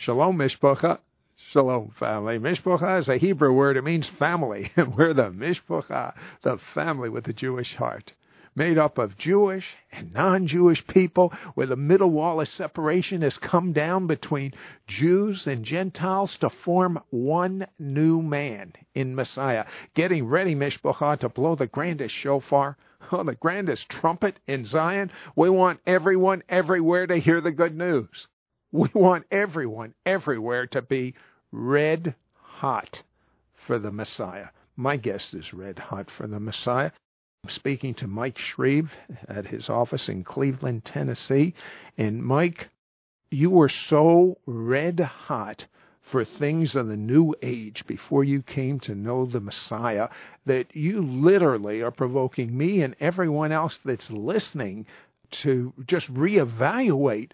Shalom, Mishpacha. Shalom, family. Mishpacha is a Hebrew word. It means family. And we're the Mishpacha, the family with the Jewish heart, made up of Jewish and non-Jewish people, where the middle wall of separation has come down between Jews and Gentiles to form one new man in Messiah. Getting ready, Mishpacha, to blow the grandest shofar, the grandest trumpet in Zion. We want everyone everywhere to hear the good news. We want everyone everywhere to be red hot for the Messiah. My guest is red hot for the Messiah. I'm speaking to Mike Shreve at his office in Cleveland, Tennessee. And Mike, you were so red hot for things of the new age before you came to know the Messiah that you literally are provoking me and everyone else that's listening to just reevaluate.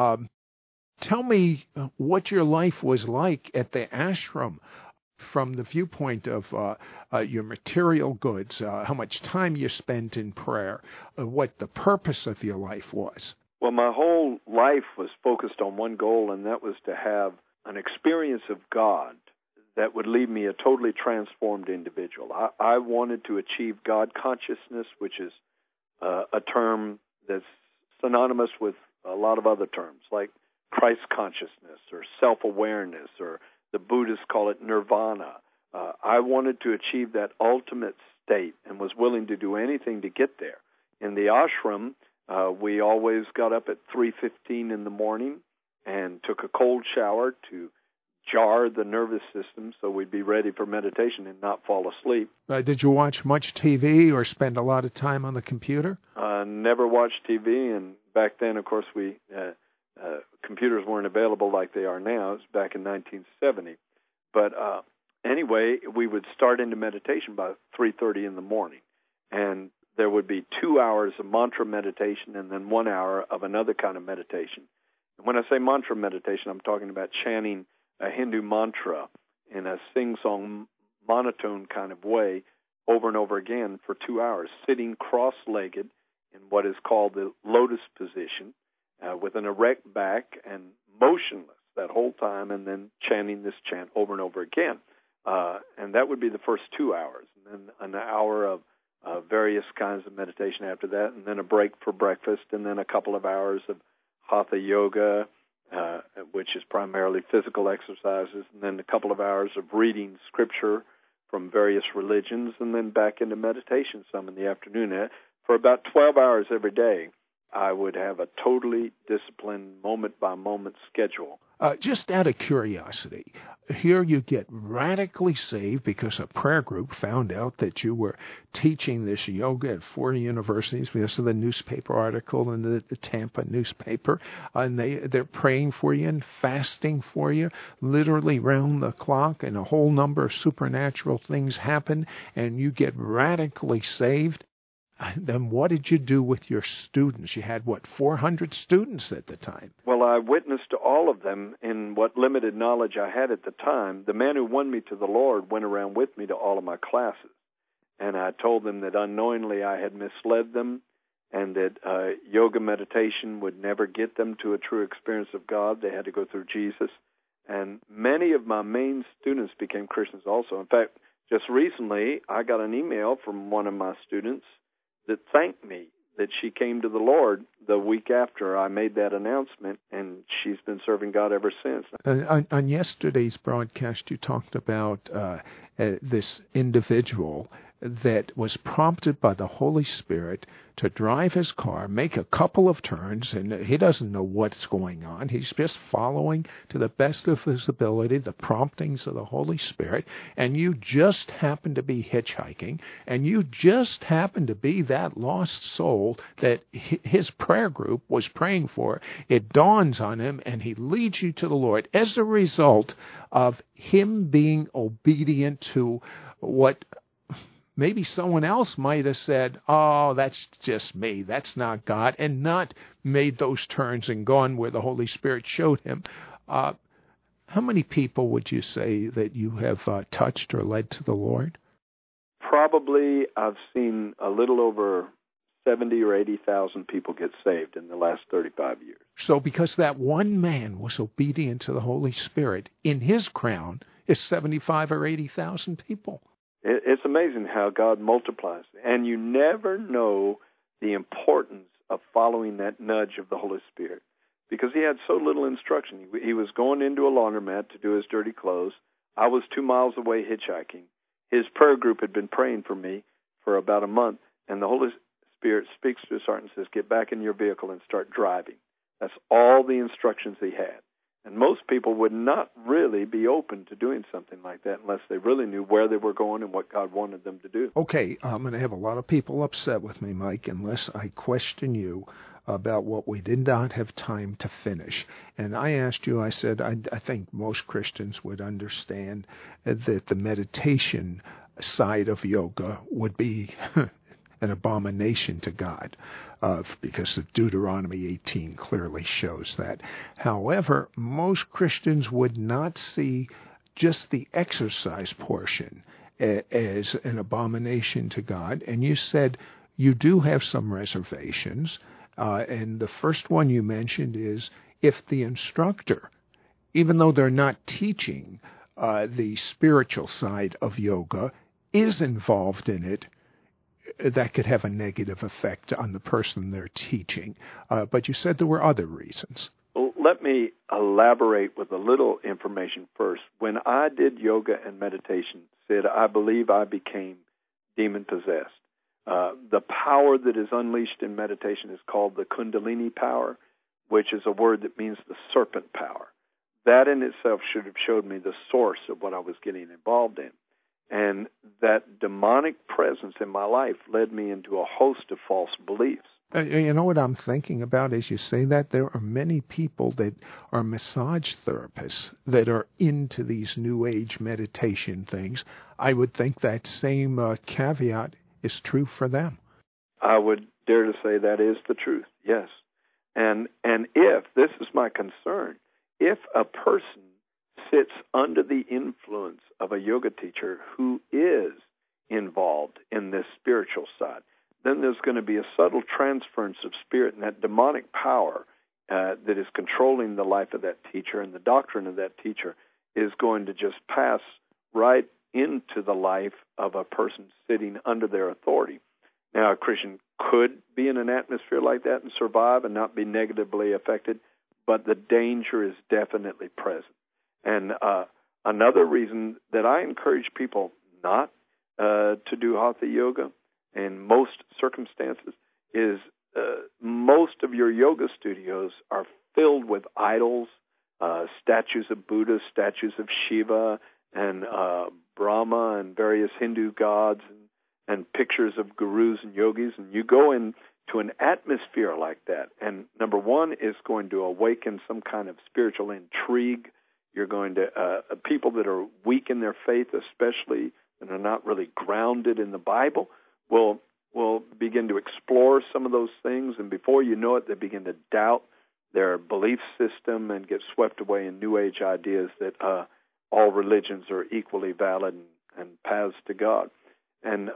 Tell me what your life was like at the ashram from the viewpoint of your material goods, how much time you spent in prayer, what the purpose of your life was. Well, my whole life was focused on one goal, and that was to have an experience of God that would leave me a totally transformed individual. I wanted to achieve God consciousness, which is a term that's synonymous with a lot of other terms, like Christ consciousness or self-awareness, or the Buddhists call it nirvana. I wanted to achieve that ultimate state and was willing to do anything to get there. In the ashram, we always got up at 3:15 in the morning and took a cold shower to jar the nervous system so we'd be ready for meditation and not fall asleep. Did you watch much TV or spend a lot of time on the computer? Never watched TV, and back then, of course, computers weren't available like they are now. It was back in 1970. But anyway, we would start into meditation by 3:30 in the morning, and there would be 2 hours of mantra meditation and then 1 hour of another kind of meditation. And when I say mantra meditation, I'm talking about chanting a Hindu mantra in a sing-song monotone kind of way over and over again for 2 hours, sitting cross-legged in what is called the lotus position, with an erect back and motionless that whole time, and then chanting this chant over and over again. And that would be the first 2 hours, and then an hour of various kinds of meditation after that, and then a break for breakfast, and then a couple of hours of hatha yoga, which is primarily physical exercises, and then a couple of hours of reading scripture from various religions, and then back into meditation some in the afternoon. For about 12 hours every day, I would have a totally disciplined, moment-by-moment schedule. Just out of curiosity, here you get radically saved because a prayer group found out that you were teaching this yoga at 4 universities because of the newspaper article in the Tampa newspaper, and they're praying for you and fasting for you literally round the clock, and a whole number of supernatural things happen, and you get radically saved. Then what did you do with your students? You had, 400 students at the time? Well, I witnessed to all of them in what limited knowledge I had at the time. The man who won me to the Lord went around with me to all of my classes, and I told them that unknowingly I had misled them and that yoga meditation would never get them to a true experience of God. They had to go through Jesus. And many of my main students became Christians also. In fact, just recently I got an email from one of my students that thanked me that she came to the Lord the week after I made that announcement, and she's been serving God ever since. On yesterday's broadcast, you talked about this individual that was prompted by the Holy Spirit to drive his car, make a couple of turns, and he doesn't know what's going on. He's just following to the best of his ability the promptings of the Holy Spirit, and you just happen to be hitchhiking, and you just happen to be that lost soul that his prayer group was praying for. It dawns on him, and he leads you to the Lord as a result of him being obedient to what maybe someone else might have said, oh, that's just me, that's not God, and not made those turns and gone where the Holy Spirit showed him. How many people would you say that you have touched or led to the Lord? Probably I've seen a little over 70 or 80,000 people get saved in the last 35 years. So because that one man was obedient to the Holy Spirit, in his crown is 75 or 80,000 people. It's amazing how God multiplies. And you never know the importance of following that nudge of the Holy Spirit, because he had so little instruction. He was going into a laundromat to do his dirty clothes. I was 2 miles away hitchhiking. His prayer group had been praying for me for about a month, and the Holy Spirit speaks to his heart and says, get back in your vehicle and start driving. That's all the instructions he had. And most people would not really be open to doing something like that unless they really knew where they were going and what God wanted them to do. Okay, I'm going to have a lot of people upset with me, Mike, unless I question you about what we did not have time to finish. And I asked you, I said, I think most Christians would understand that the meditation side of yoga would be an abomination to God, because Deuteronomy 18 clearly shows that. However, most Christians would not see just the exercise portion as an abomination to God. And you said you do have some reservations, and the first one you mentioned is if the instructor, even though they're not teaching the spiritual side of yoga, is involved in it, that could have a negative effect on the person they're teaching. But you said there were other reasons. Well, let me elaborate with a little information first. When I did yoga and meditation, Sid, I believe I became demon-possessed. The power that is unleashed in meditation is called the Kundalini power, which is a word that means the serpent power. That in itself should have showed me the source of what I was getting involved in. And that demonic presence in my life led me into a host of false beliefs. You know what I'm thinking about as you say that? There are many people that are massage therapists that are into these New Age meditation things. I would think that same caveat is true for them. I would dare to say that is the truth, yes. And if, this is my concern, if a person sits under the influence of a yoga teacher who is involved in this spiritual side, then there's going to be a subtle transference of spirit, and that demonic power that is controlling the life of that teacher and the doctrine of that teacher is going to just pass right into the life of a person sitting under their authority. Now, a Christian could be in an atmosphere like that and survive and not be negatively affected, but the danger is definitely present. And another reason that I encourage people not to do Hatha Yoga in most circumstances is most of your yoga studios are filled with idols, statues of Buddha, statues of Shiva, and Brahma and various Hindu gods, and pictures of gurus and yogis. And you go into an atmosphere like that, and number one, is going to awaken some kind of spiritual intrigue. You're going to, people that are weak in their faith, especially, and are not really grounded in the Bible, will begin to explore some of those things, and before you know it, they begin to doubt their belief system and get swept away in New Age ideas that all religions are equally valid and paths to God. And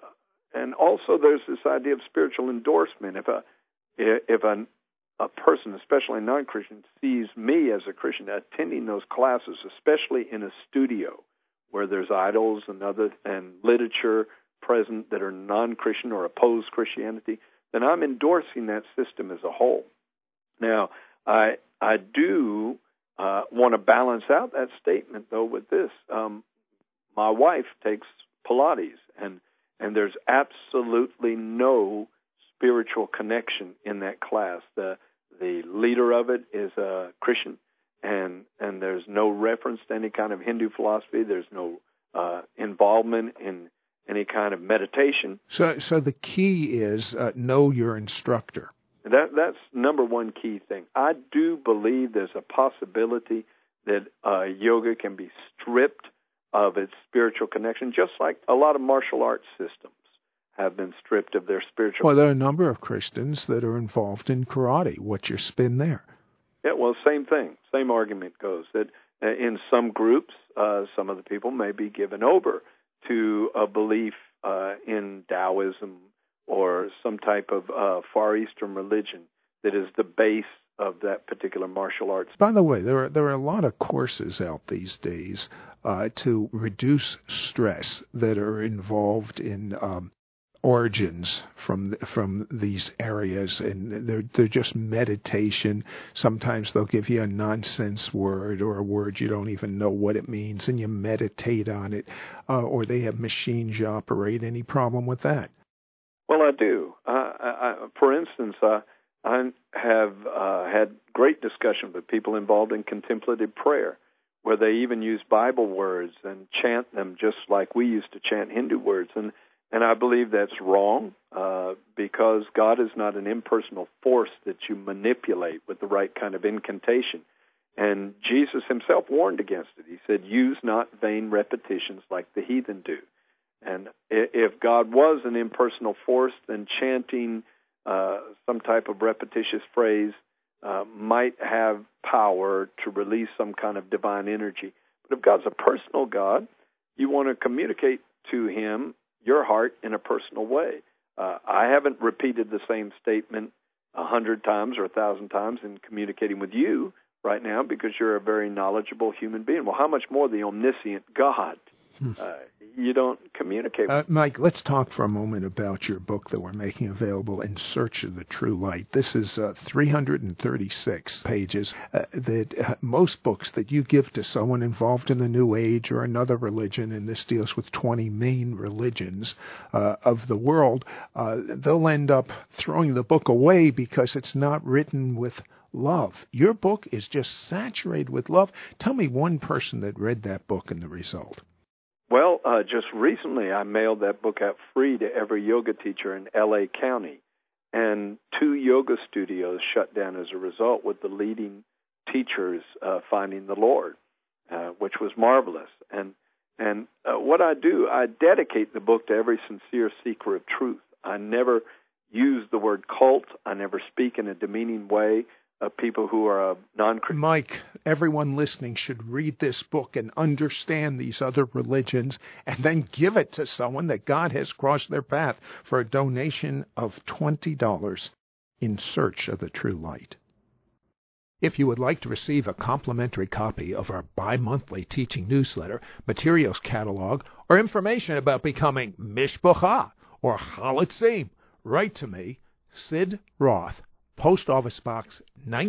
also there's this idea of spiritual endorsement. If a person, especially a non-Christian, sees me as a Christian attending those classes, especially in a studio where there's idols and literature present that are non-Christian or oppose Christianity, then I'm endorsing that system as a whole. Now, I do want to balance out that statement, though, with this. My wife takes Pilates, and there's absolutely no spiritual connection in that class. The leader of it is a Christian, and there's no reference to any kind of Hindu philosophy. There's no involvement in any kind of meditation. So the key is know your instructor. That's number one key thing. I do believe there's a possibility that yoga can be stripped of its spiritual connection, just like a lot of martial arts systems have been stripped of their spiritual. Well, there are a number of Christians that are involved in karate. What's your spin there? Yeah, well, same thing. Same argument goes that in some groups, some of the people may be given over to a belief in Taoism or some type of Far Eastern religion that is the base of that particular martial arts. By the way, there are a lot of courses out these days to reduce stress that are involved in origins from these areas, and they're just meditation. Sometimes they'll give you a nonsense word or a word you don't even know what it means, and you meditate on it, or they have machines you operate. Any problem with that? Well, I do. For instance, I have had great discussion with people involved in contemplative prayer, where they even use Bible words and chant them just like we used to chant Hindu words. And I believe that's wrong because God is not an impersonal force that you manipulate with the right kind of incantation. And Jesus himself warned against it. He said, use not vain repetitions like the heathen do. And if God was an impersonal force, then chanting some type of repetitious phrase might have power to release some kind of divine energy. But if God's a personal God, you want to communicate to him your heart in a personal way. I haven't repeated the same statement 100 times or 1,000 times in communicating with you right now because you're a very knowledgeable human being. Well, how much more the omniscient God? You don't communicate with. Mike, let's talk for a moment about your book that we're making available, In Search of the True Light. This is 336 pages. That most books that you give to someone involved in the New Age or another religion, and this deals with 20 main religions of the world, they'll end up throwing the book away because it's not written with love. Your book is just saturated with love. Tell me one person that read that book and the result. Well, just recently I mailed that book out free to every yoga teacher in L.A. County, and 2 yoga studios shut down as a result, with the leading teachers finding the Lord, which was marvelous. And what I do, I dedicate the book to every sincere seeker of truth. I never use the word cult. I never speak in a demeaning way of people who are non-Christian. Mike, everyone listening should read this book and understand these other religions, and then give it to someone that God has crossed their path for a donation of $20 in Search of the True Light. If you would like to receive a complimentary copy of our bi-monthly teaching newsletter, materials catalog, or information about becoming Mishpocha or Halitzim, write to me, Sid Roth, Post Office Box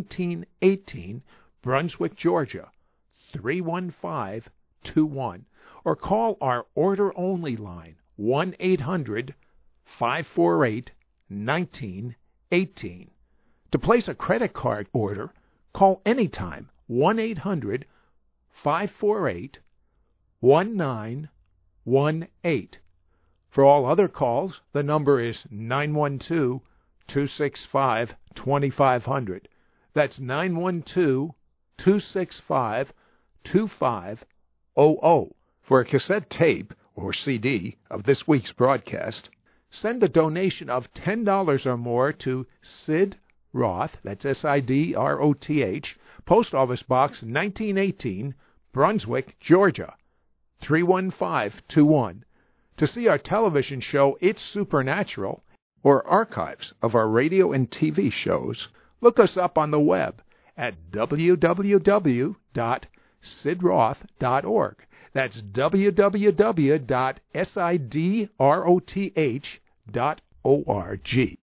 1918, Brunswick, Georgia, 31521, or call our order-only line, 1-800-548-1918. To place a credit card order, call anytime, 1-800-548-1918. For all other calls, the number is 912-265-2500. That's 912-265-2500. For a cassette tape or CD of this week's broadcast, send a donation of $10 or more to Sid Roth, that's S-I-D-R-O-T-H, Post Office Box 1918, Brunswick, Georgia, 31521. To see our television show, It's Supernatural, or archives of our radio and TV shows, look us up on the web at www.sidroth.org. That's www.sidroth.org.